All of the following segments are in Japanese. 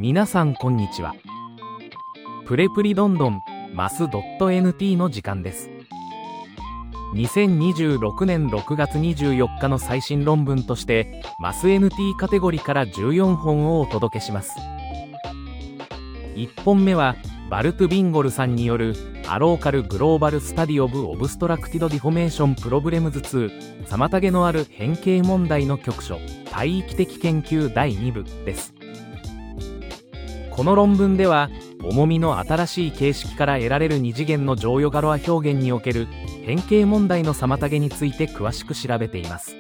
皆さんこんにちは。プレプリどんどんマス .nt の時間です。2026年6月24日の最新論文としてマス NT カテゴリーから14本をお届けします。1本目はバルト・ビンゴルさんによるアローカル・グローバル・スタディ・オブ・オブストラクティド・ディフォメーション・プロブレムズ2妨げのある変形問題の局所帯域的研究第2部です。この論文では重みの新しい形式から得られる二次元の剰余ガロア表現における変形問題の妨げについて詳しく調べています。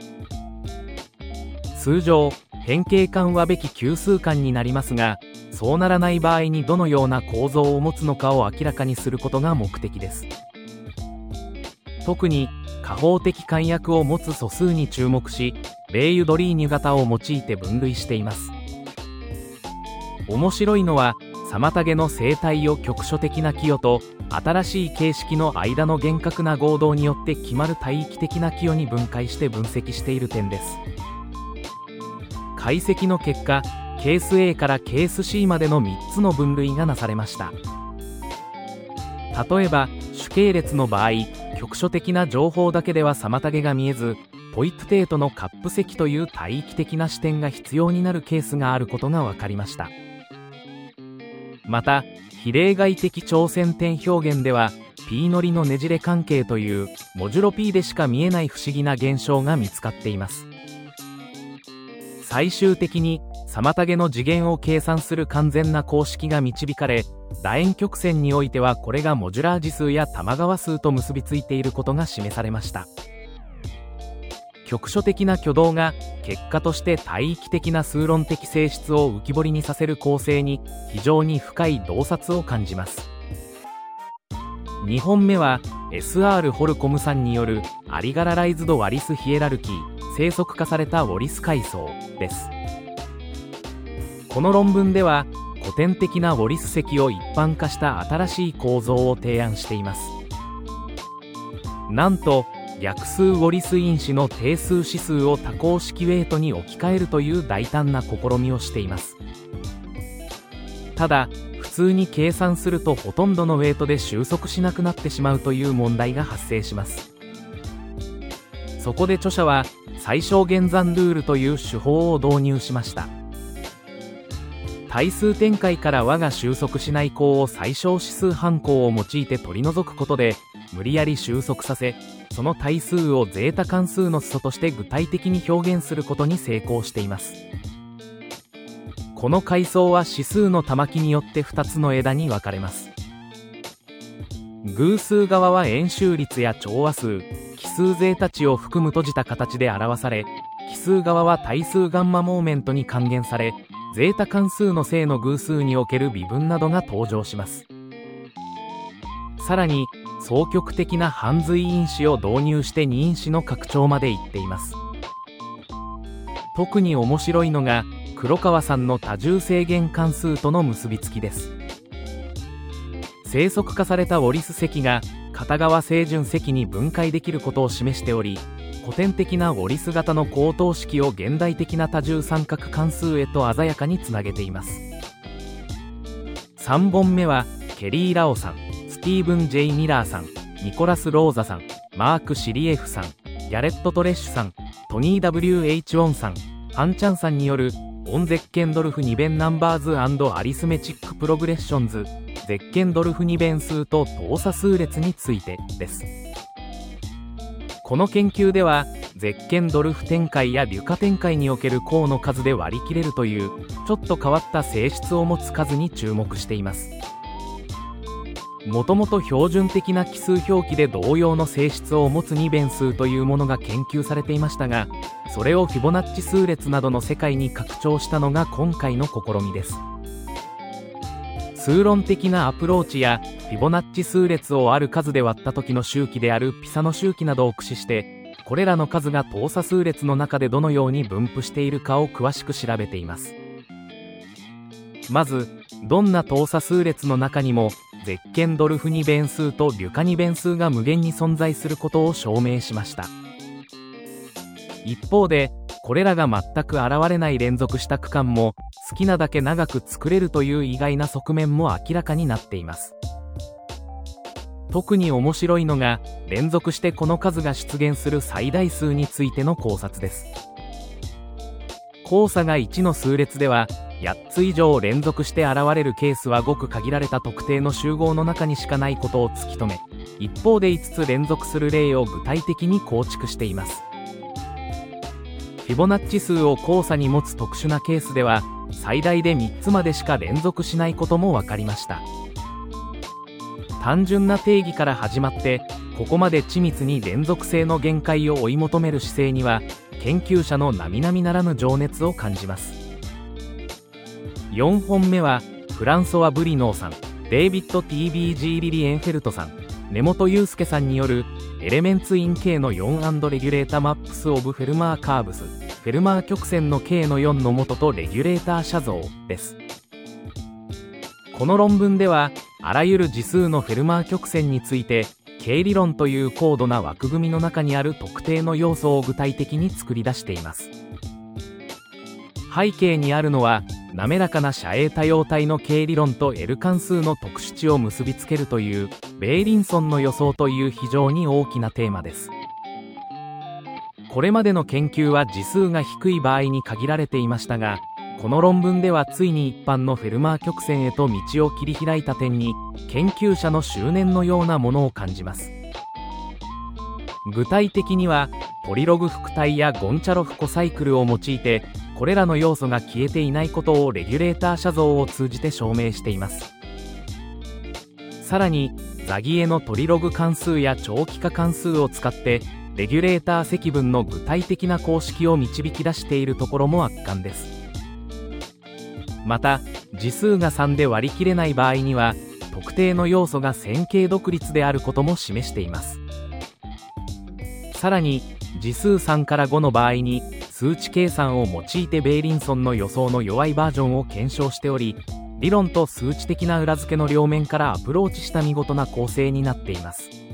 通常変形間はべき級数間になりますが、そうならない場合にどのような構造を持つのかを明らかにすることが目的です。特に加法的間約を持つ素数に注目し、ベーユドリーニュ型を用いて分類しています。面白いのは妨げの生態を局所的な寄与と新しい形式の間の厳格な合同によって決まる帯域的な寄与に分解して分析している点です。解析の結果、ケース A からケース C までの3つの分類がなされました。例えば主系列の場合、局所的な情報だけでは妨げが見えず、ポイトテートのカップ積という帯域的な視点が必要になるケースがあることが分かりました。また非例外的挑戦点表現では P 乗りのねじれ関係というモジュロ P でしか見えない不思議な現象が見つかっています。最終的に妨げの次元を計算する完全な公式が導かれ、楕円曲線においてはこれがモジュラー次数や玉川数と結びついていることが示されました。局所的な挙動が結果として帯域的な数論的性質を浮き彫りにさせる構成に非常に深い洞察を感じます。2本目は SR ホルコムさんによるアリガラライズド・ワリス・ヒエラルキー生息化されたウォリス階層です。この論文では古典的なウォリス積を一般化した新しい構造を提案しています。なんと逆数ウォリス因子の定数指数を多項式ウェイトに置き換えるという大胆な試みをしています。ただ普通に計算するとほとんどのウェイトで収束しなくなってしまうという問題が発生します。そこで著者は最小限算ルールという手法を導入しました。対数展開から和が収束しない項を最小指数半項を用いて取り除くことで無理やり収束させ、その対数をゼータ関数の裾として具体的に表現することに成功しています。この階層は指数の玉木によって2つの枝に分かれます。偶数側は円周率や調和数、奇数ゼータ値を含む閉じた形で表され、奇数側は対数ガンマモーメントに還元され、ゼータ関数の正の偶数における微分などが登場します。さらに双極的な半髄因子を導入して二因子の拡張までいっています。特に面白いのが黒川さんの多重制限関数との結びつきです。生息化されたウォリス積が片側正準積に分解できることを示しており、古典的なウォリス型の高等式を現代的な多重三角関数へと鮮やかにつなげています。3本目はケリー・ラオさん、スティーブン・ジェイ・ミラーさん、ニコラス・ローザさん、マーク・シリエフさん、ギャレット・トレッシュさん、トニー・ W.H. ウォンさん、ハン・チャンさんによるオン・ゼッケンドルフ二弁ナンバーズ&アリスメチック・プログレッションズゼッケンドルフ二弁数と等差数列についてです。この研究ではゼッケンドルフ展開やリュカ展開における項の数で割り切れるというちょっと変わった性質を持つ数に注目しています。もともと標準的な奇数表記で同様の性質を持つ二弁数というものが研究されていましたが、それをフィボナッチ数列などの世界に拡張したのが今回の試みです。数論的なアプローチやフィボナッチ数列をある数で割った時の周期であるピサの周期などを駆使して、これらの数が等差数列の中でどのように分布しているかを詳しく調べています。まずどんな等差数列の中にもゼッケンドルフ二弁数とリュカ二弁数が無限に存在することを証明しました。一方でこれらが全く現れない連続した区間も好きなだけ長く作れるという意外な側面も明らかになっています。特に面白いのが、連続してこの数が出現する最大数についての考察です。交差が1の数列では、8つ以上連続して現れるケースはごく限られた特定の集合の中にしかないことを突き止め、一方で5つ連続する例を具体的に構築しています。フィボナッチ数を交差に持つ特殊なケースでは、最大で3つまでしか連続しないことも分かりました。単純な定義から始まって、ここまで緻密に連続性の限界を追い求める姿勢には、研究者の並々ならぬ情熱を感じます。4本目は、フランソワ・ブリノーさん、デイビッド・ T.B.G. リリエンフェルトさん、根本祐介さんによる、エレメンツ・イン K の4&レギュレータ・マップス・オブ・フェルマー・カーブス、フェルマー曲線の K の4の元とレギュレーター写像です。この論文では、あらゆる次数のフェルマー曲線について、K 理論という高度な枠組みの中にある特定の要素を具体的に作り出しています。背景にあるのは、滑らかな遮影多様体の K 理論と L 関数の特殊値を結びつけるという、ベイリンソンの予想という非常に大きなテーマです。これまでの研究は次数が低い場合に限られていましたが、この論文ではついに一般のフェルマー曲線へと道を切り開いた点に、研究者の執念のようなものを感じます。具体的には、ポリログ複体やゴンチャロフコサイクルを用いて、これらの要素が消えていないことをレギュレーター写像を通じて証明しています。さらに、ザギエのトリログ関数や長期化関数を使って、レギュレーター積分の具体的な公式を導き出しているところも圧巻です。また、次数が3で割り切れない場合には、特定の要素が線形独立であることも示しています。さらに、次数3から5の場合に、数値計算を用いてベイリンソンの予想の弱いバージョンを検証しており、理論と数値的な裏付けの両面からアプローチした見事な構成になっています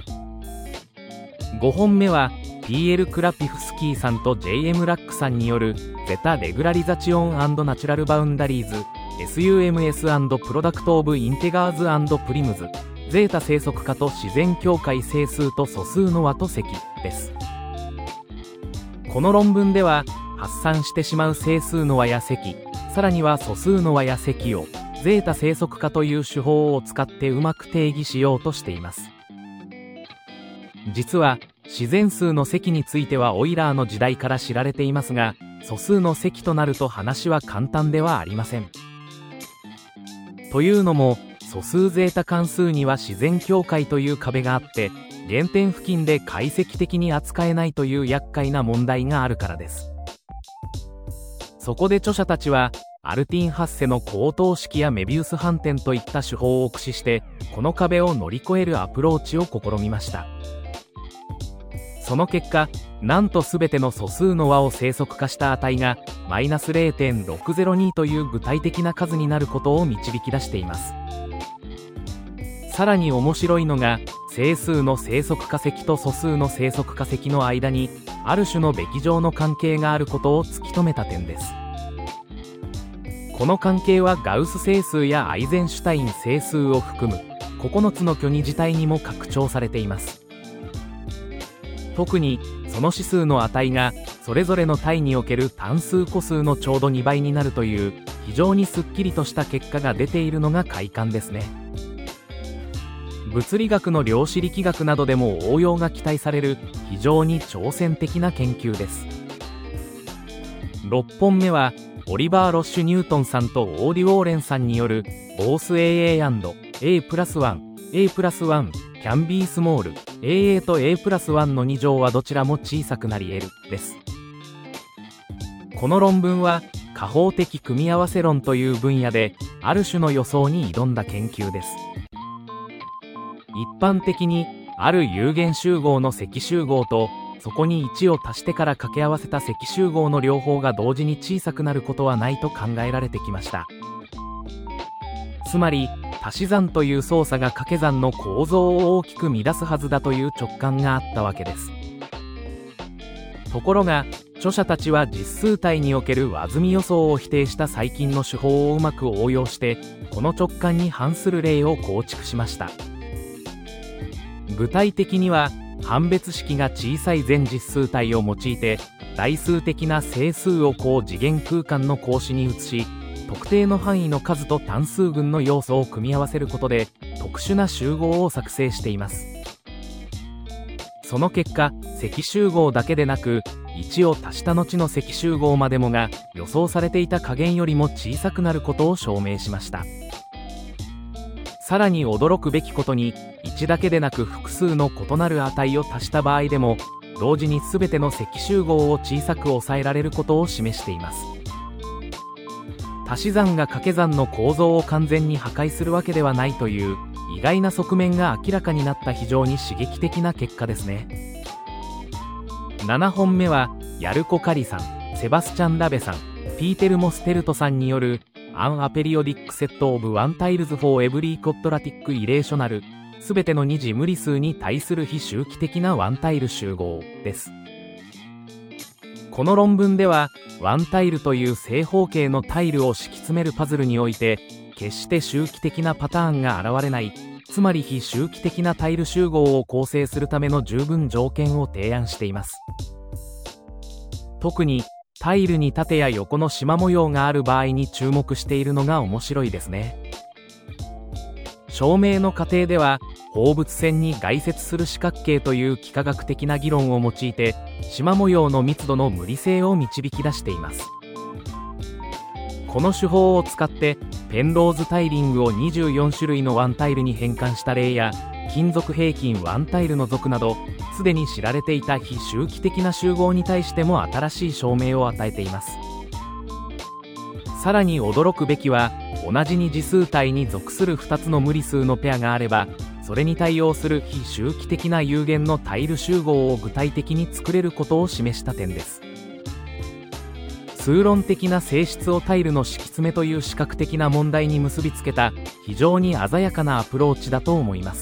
。5本目は、P.L. クラピフスキーさんと J.M. ラックさんによるゼタ・レグラリザチオン&ナチュラルバウンダリーズ SUMS& プロダクト・オブ・インテガーズ&プリムズゼータ生息化と自然境界整数と素数の和と積です。この論文では発散してしまう整数の和や積、さらには素数の和や積をゼータ生息化という手法を使ってうまく定義しようとしています。実は自然数の積についてはオイラーの時代から知られていますが、素数の積となると話は簡単ではありません。というのも、素数ゼータ関数には自然境界という壁があって、原点付近で解析的に扱えないという厄介な問題があるからです。そこで著者たちは、アルティン・ハッセの高等式やメビウス反転といった手法を駆使して、この壁を乗り越えるアプローチを試みました。その結果、なんと全ての素数の和を生息化した値がマイナス 0.602 という具体的な数になることを導き出しています。さらに面白いのが、整数の生息化積と素数の生息化積の間にある種のべき上の関係があることを突き止めた点です。この関係はガウス整数やアイゼンシュタイン整数を含む9つの虚偽自体にも拡張されています。特にその指数の値がそれぞれの体における単数個数のちょうど2倍になるという非常にすっきりとした結果が出ているのが快感ですね。物理学の量子力学などでも応用が期待される非常に挑戦的な研究です。6本目はオリバー・ロッシュ・ニュートンさんとオーディ・ウォーレンさんによるボース AA&A+1、A+1 can be small、AA と A+1 の2乗はどちらも小さくなり得るです。この論文は加法的組み合わせ論という分野である種の予想に挑んだ研究です。一般的にある有限集合の積集合とそこに1を足してから掛け合わせた積集合の両方が同時に小さくなることはないと考えられてきました。つまり足し算という操作が掛け算の構造を大きく乱すはずだという直感があったわけです。ところが著著者たちは実数体における和積予想を否定した最近の手法をうまく応用して、この直感に反する例を構築しました。具体的には、判別式が小さい全実数体を用いて、代数的な整数を高次元空間の格子に移し、特定の範囲の数と単数群の要素を組み合わせることで、特殊な集合を作成しています。その結果、積集合だけでなく、1を足した後の積集合までもが予想されていた加減よりも小さくなることを証明しました。さらに驚くべきことに、1だけでなく複数の異なる値を足した場合でも、同時に全ての積集合を小さく抑えられることを示しています。足し算が掛け算の構造を完全に破壊するわけではないという意外な側面が明らかになった非常に刺激的な結果ですね。7本目はヤルコ・カリさん、セバスチャン・ラベさん、ピーテル・モステルトさんによるアン・アペリオディック・セット・オブ・ワンタイルズ・フォー・エブリー・コットラティック・イレーショナル、すべての二次無理数に対する非周期的なワンタイル集合です。この論文では、ワンタイルという正方形のタイルを敷き詰めるパズルにおいて、決して周期的なパターンが現れない、つまり非周期的なタイル集合を構成するための十分条件を提案しています。特に、タイルに縦や横の縞模様がある場合に注目しているのが面白いですね。証明の過程では、放物線に外接する四角形という幾何学的な議論を用いて、縞模様の密度の無理性を導き出しています。この手法を使って、ペンローズタイリングを24種類のワンタイルに変換した例や、金属平均ワンタイルの属など、すでに知られていた非周期的な集合に対しても新しい証明を与えています。さらに驚くべきは、同じ二次数体に属する2つの無理数のペアがあれば、それに対応する非周期的な有限のタイル集合を具体的に作れることを示した点です。数論的な性質をタイルの敷き詰めという視覚的な問題に結びつけた非常に鮮やかなアプローチだと思います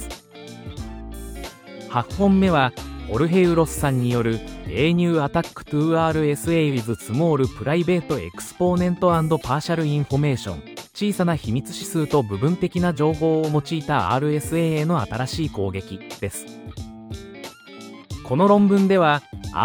。8本目はホルヘウロスさんによる A New Attack to RSA with Small Private Exponent and Partial Information、小さな秘密指数と部分的な情報を用いた RSA への新しい攻撃です。この論文では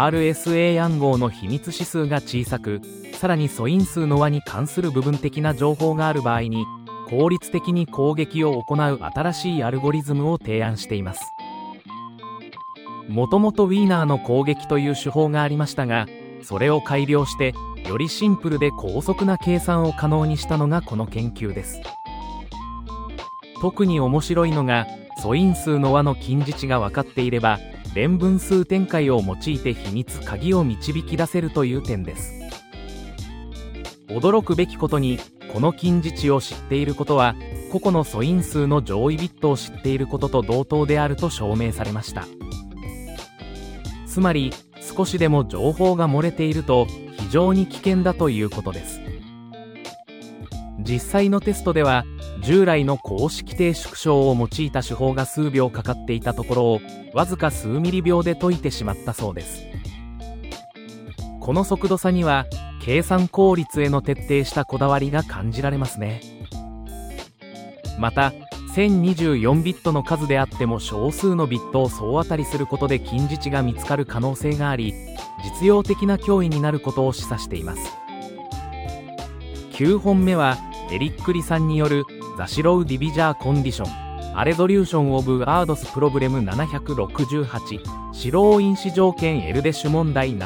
RSA 暗号の秘密指数が小さく、さらに素因数の和に関する部分的な情報がある場合に効率的に攻撃を行う新しいアルゴリズムを提案しています。もともとウィーナーの攻撃という手法がありましたが、それを改良してよりシンプルで高速な計算を可能にしたのがこの研究です。特に面白いのが素因数の和の近似値が分かっていれば連分数展開を用いて秘密鍵を導き出せるという点です。驚くべきことにこの近似値を知っていることは個々の素因数の上位ビットを知っていることと同等であると証明されました。つまり少しでも情報が漏れていると非常に危険だということです。実際のテストでは従来の公式定縮小を用いた手法が数秒かかっていたところをわずか数ミリ秒で解いてしまったそうです。この速度差には計算効率への徹底したこだわりが感じられますね。また1024ビットの数であっても少数のビットを総当たりすることで近似値が見つかる可能性があり、実用的な脅威になることを示唆しています。9本目はエリック・リさんによるザ・シロウ・ディビジャー・コンディション・アレゾリューション・オブ・アードス・プロブレム768、シロー因子条件エルデシュ問題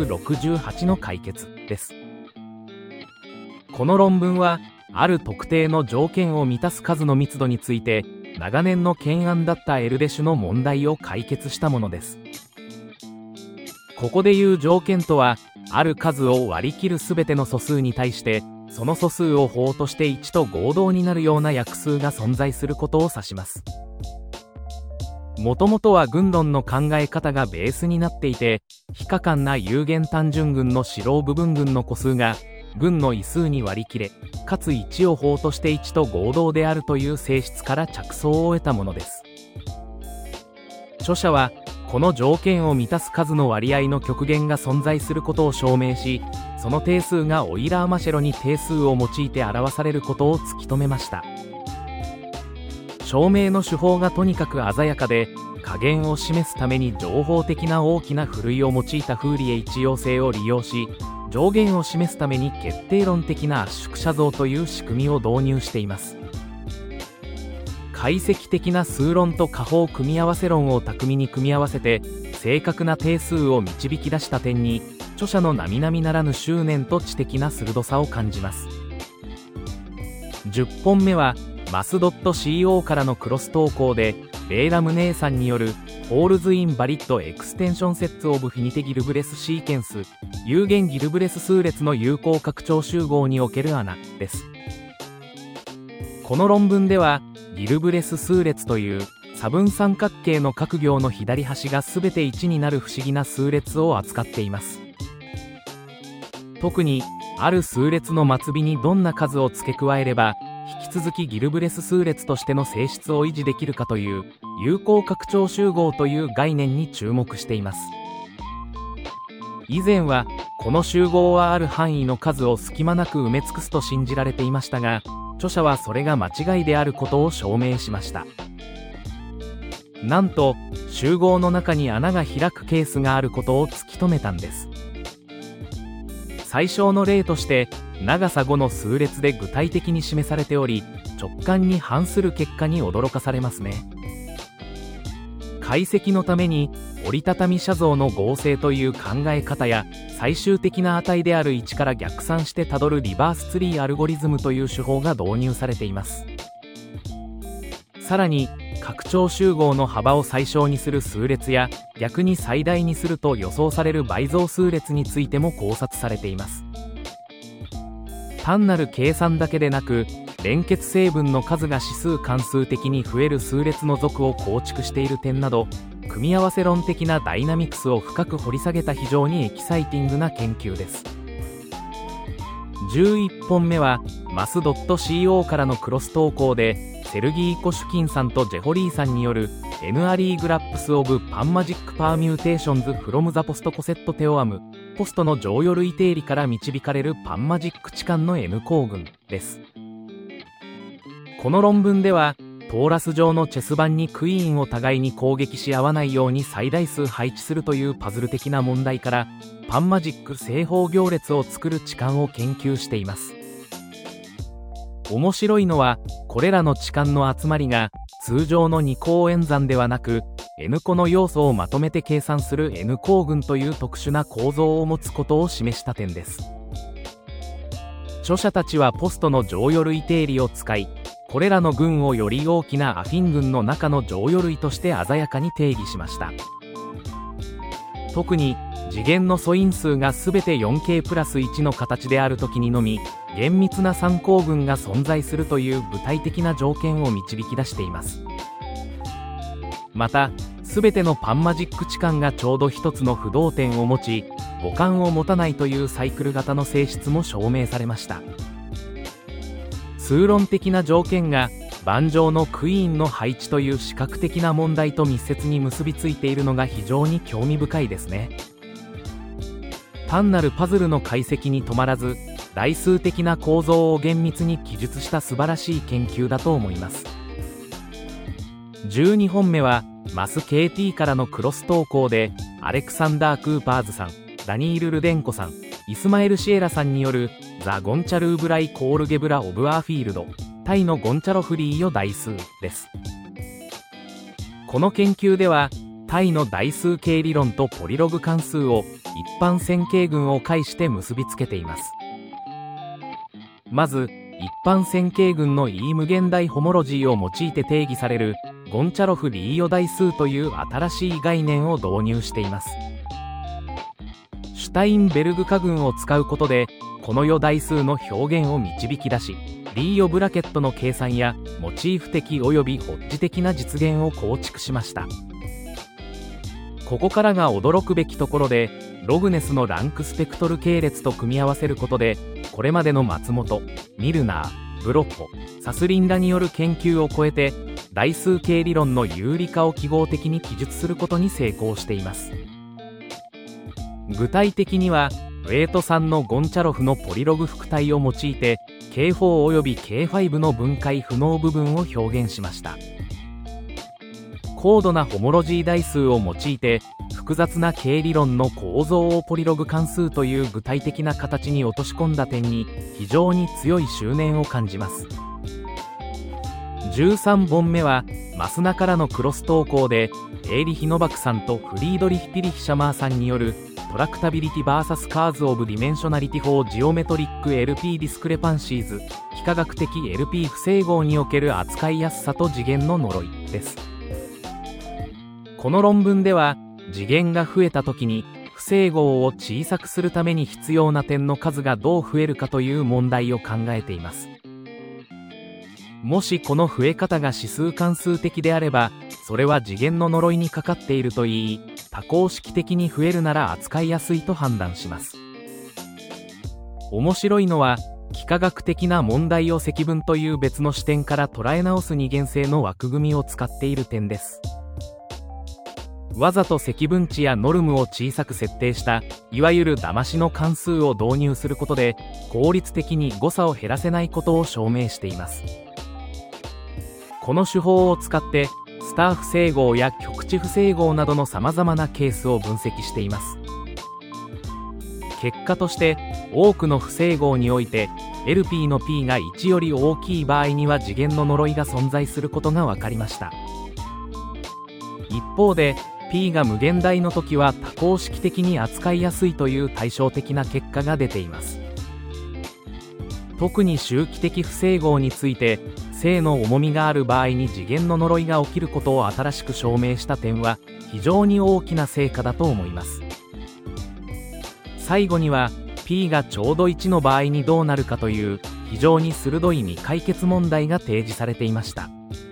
768の解決です。この論文はある特定の条件を満たす数の密度について長年の懸案だったエルデシュの問題を解決したものです。ここでいう条件とは、ある数を割り切るすべての素数に対してその素数を法として1と合同になるような約数が存在することを指します。もともとは群論の考え方がベースになっていて、非可感な有限単純群の四郎部分群の個数が群の異数に割り切れ、かつ1を法として1と合同であるという性質から着想を得たものです。著者はこの条件を満たす数の割合の極限が存在することを証明し、その定数がオイラーマシェロに定数を用いて表されることを突き止めました。証明の手法がとにかく鮮やかで、加減を示すために情報的な大きなふるいを用いたフーリエ一様性を利用し、上限を示すために決定論的な圧縮写像という仕組みを導入しています。解析的な数論と加法組み合わせ論を巧みに組み合わせて正確な定数を導き出した点に、著者の並々ならぬ執念と知的な鋭さを感じます。10本目はマス .co からのクロス投稿で、レイラム姉さんによるホールズインバリッドエクステンションセッツオブフィニテギルブレスシーケンス有限ギルブレス数列の有効拡張集合における穴です。この論文ではギルブレス数列という差分三角形の各行の左端がすべて1になる不思議な数列を扱っています。特にある数列の末尾にどんな数を付け加えれば引き続きギルブレス数列としての性質を維持できるかという有効拡張集合という概念に注目しています。以前はこの集合はある範囲の数を隙間なく埋め尽くすと信じられていましたが、著者はそれが間違いであることを証明しました。なんと集合の中に穴が開くケースがあることを突き止めたんです。最小の例として長さ5の数列で具体的に示されており、直感に反する結果に驚かされますね。解析のために折りたたみ写像の合成という考え方や、最終的な値である1から逆算してたどるリバースツリーアルゴリズムという手法が導入されています。さらに拡張集合の幅を最小にする数列や、逆に最大にすると予想される倍増数列についても考察されています。単なる計算だけでなく、連結成分の数が指数関数的に増える数列の属を構築している点など、組み合わせ論的なダイナミクスを深く掘り下げた非常にエキサイティングな研究です。11本目はマス .co からのクロス投稿で、セルギー・コシュキンさんとジェホリーさんによる NRE グラップス・オブ・パンマジック・パーミューテーションズ・フロム・ザ・ポスト・コセット・テオアム、ポストの乗与類定理から導かれるパンマジック置換の N 構群です。この論文ではトーラス上のチェス盤にクイーンを互いに攻撃し合わないように最大数配置するというパズル的な問題から、パンマジック正方行列を作る置換を研究しています。面白いのは、これらの置換の集まりが通常の二項演算ではなく N 個の要素をまとめて計算する N 構群という特殊な構造を持つことを示した点です。著者たちはポストの乗与類定理を使い、これらの群をより大きなアフィン群の中の乗与類として鮮やかに定義しました。特に次元の素因数がすべて 4K プラス1の形であるときにのみ厳密な参考群が存在するという具体的な条件を導き出しています。またすべてのパンマジック置換がちょうど一つの不動点を持ち、互換を持たないというサイクル型の性質も証明されました。数論的な条件が盤上のクイーンの配置という視覚的な問題と密接に結びついているのが非常に興味深いですね。単なるパズルの解析に止まらず、代数的な構造を厳密に記述した素晴らしい研究だと思います。12本目はマス KT からのクロス投稿で、アレクサンダー・クーパーズさん、ダニール・ルデンコさん、イスマエル・シエラさんによるザ・ゴンチャルーブライ・コールゲブラ・オブ・アーフィールド、タイのゴンチャロフリーよ代数です。この研究ではタイの代数形理論とポリログ関数を一般線形群を介して結びつけています。まず一般線形群の E 無限大ホモロジーを用いて定義されるゴンチャロフリーよ代数という新しい概念を導入しています。シュタインベルグ化群を使うことでこのよ代数の表現を導き出し、リーヨブラケットの計算やモチーフ的およびホッジ的な実現を構築しました。ここからが驚くべきところで、ログネスのランクスペクトル系列と組み合わせることで、これまでの松本、ミルナー、 ブロッホ、サスリンらによる研究を超えて代数形理論の有理化を記号的に記述することに成功しています。具体的にはウェイト3のゴンチャロフのポリログ複体を用いて K4 および K5 の分解不能部分を表現しました。高度なホモロジー代数を用いて複雑な形理論の構造をポリログ関数という具体的な形に落とし込んだ点に非常に強い執念を感じます。13本目はマスナからのクロス投稿でエーリヒ・ノバクさんとフリードリヒ・ピリヒシャマーさんによるトラクタビリティ vs カーズ・オブ・ディメンショナリティ法ジオメトリック LP ディスクレパンシーズ幾何学的 LP 不整合における扱いやすさと次元の呪いです。この論文では次元が増えた時に不整合を小さくするために必要な点の数がどう増えるかという問題を考えています。もしこの増え方が指数関数的であればそれは次元の呪いにかかっているといい多項式的に増えるなら扱いやすいと判断します。面白いのは幾何学的な問題を積分という別の視点から捉え直す二元性の枠組みを使っている点です。わざと積分値やノルムを小さく設定したいわゆる騙しの関数を導入することで効率的に誤差を減らせないことを証明しています。この手法を使ってスター不整合や極値不整合などのさまざまなケースを分析しています。結果として多くの不整合において LP の P が1より大きい場合には次元の呪いが存在することが分かりました。一方で P が無限大の時は多項式的に扱いやすいという対照的な結果が出ています。特に周期的不整合について正の重みがある場合に次元の呪いが起きることを新しく証明した点は非常に大きな成果だと思います。最後には P がちょうど1の場合にどうなるかという非常に鋭い未解決問題が提示されていました。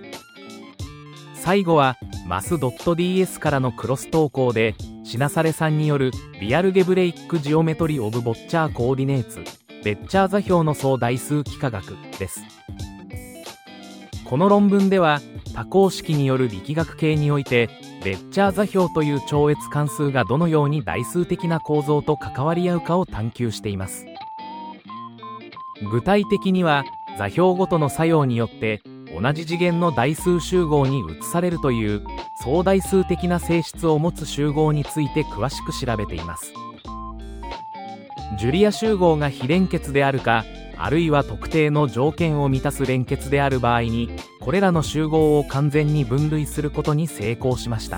最後はマス .ds からのクロス投稿でシナサレさんによるリアルゲブレイックジオメトリオブボッチャーコーディネーツベッチャー座標の相代数幾何学です。この論文では多項式による力学系においてベッチャー座標という超越関数がどのように代数的な構造と関わり合うかを探求しています。具体的には座標ごとの作用によって同じ次元の代数集合に移されるという相代数的な性質を持つ集合について詳しく調べています。ジュリア集合が非連結であるかあるいは特定の条件を満たす連結である場合にこれらの集合を完全に分類することに成功しました。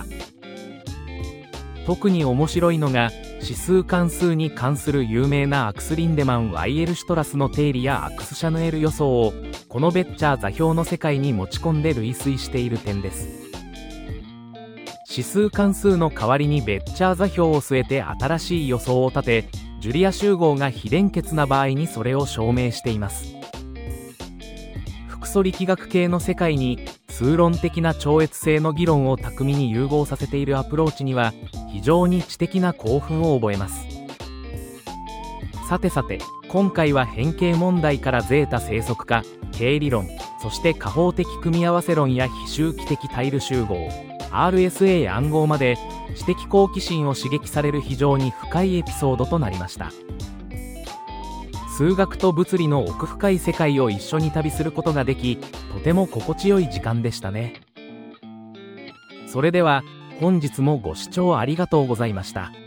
特に面白いのが指数関数に関する有名なアクス・リンデマン・ワイエルシュトラスの定理やアクス・シャヌエル予想をこのベッチャー座標の世界に持ち込んで類推している点です。指数関数の代わりにベッチャー座標を据えて新しい予想を立てジュリア集合が非連結な場合にそれを証明しています。複素力学系の世界に数論的な超越性の議論を巧みに融合させているアプローチには非常に知的な興奮を覚えます。さてさて今回は変形問題からゼータ生息化経理論そして加法的組み合わせ論や非周期的タイル集合 RSA 暗号まで知的好奇心を刺激される非常に深いエピソードとなりました。数学と物理の奥深い世界を一緒に旅することができとても心地よい時間でしたね。それでは本日もご視聴ありがとうございました。